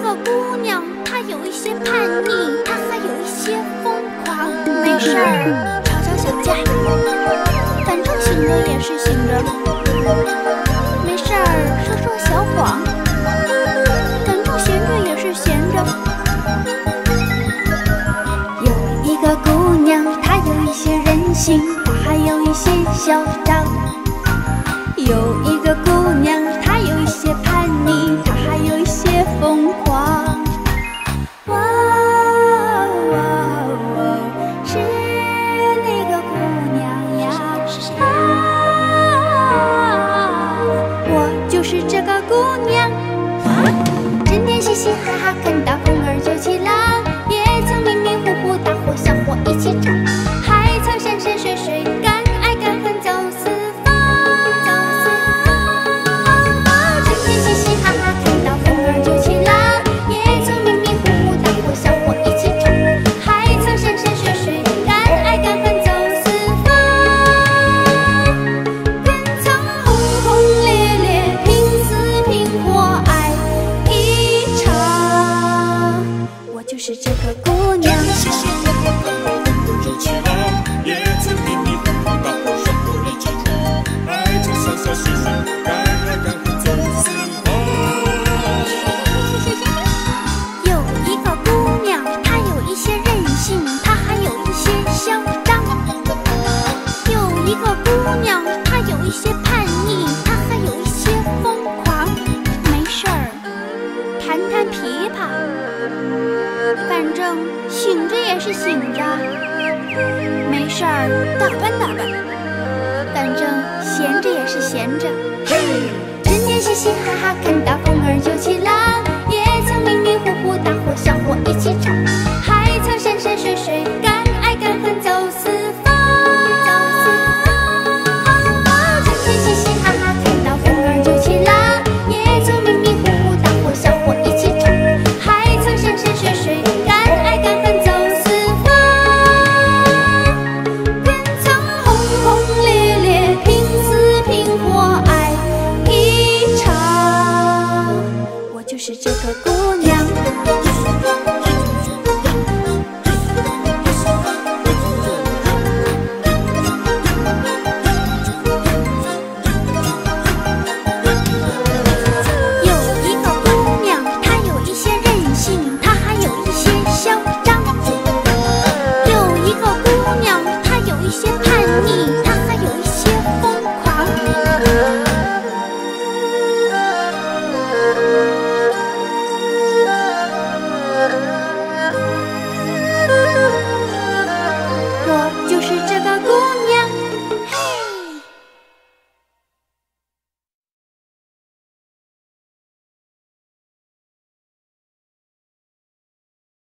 个姑娘，她有一些叛逆，她还有一些疯狂。没事儿，吵吵小架，反正醒着也是醒着。没事儿，说说小谎，反正闲着也是闲着。有一个姑娘，她有一些任性，她还有一些嚣张。有一个姑娘，她有一些叛逆，她还有一些疯狂。哇哇哇，是那个姑娘呀！我就是这个姑娘。整天嘻嘻哈哈，看到风儿就起浪，也曾迷迷糊糊，大伙小伙一起唱，还曾山山水水，敢爱敢恨走四方。整天嘻嘻哈哈，看到风儿就起浪，也曾迷迷糊糊，大伙小伙一起唱，还曾山山水水，敢爱敢恨走四方。更曾轰轰烈烈，拼死拼活爱一场。我就是这个姑娘。 嘻嘻哈哈，看到风儿就起浪，也曾迷迷糊糊，大伙小伙一起唱，还曾潇潇水水，敢爱敢恨走四方。 有一个姑娘，她有一些任性，她还有一些嚣张。有一个姑娘，她有一些叛逆，她还有一些疯狂。没事儿，弹弹琵琶，反正醒着也是醒着。没事儿，打扮打扮，反正闲着也是闲着。整天嘻嘻哈哈，看到风儿就起浪，也曾迷迷糊糊，大伙小伙一起唱，